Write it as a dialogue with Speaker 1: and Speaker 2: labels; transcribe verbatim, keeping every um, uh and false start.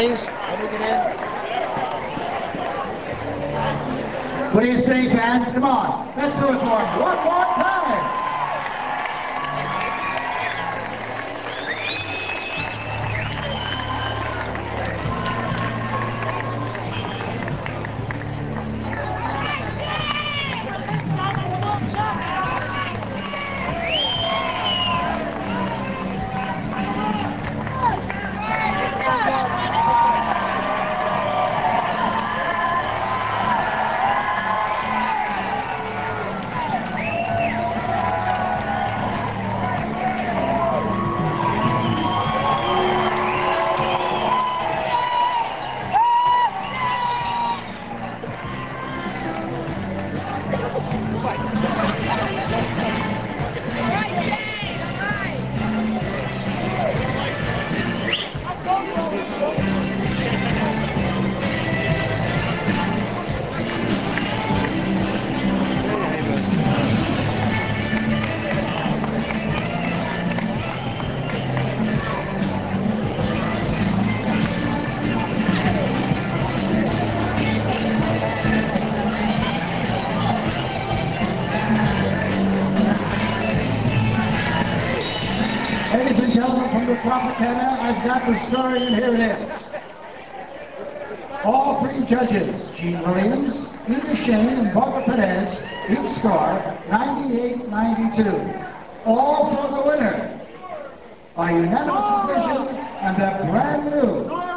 Speaker 1: please. Let me get in.
Speaker 2: What do you say, fans? Come on. Let's do it for him one more time. Ladies and gentlemen, from the Tropicana, I've got the story, and here it is. All three judges, Gene Williams, Eva Shane, and Barbara Perez, each score ninety-eight ninety-two. All for the winner by unanimous decision and the brand new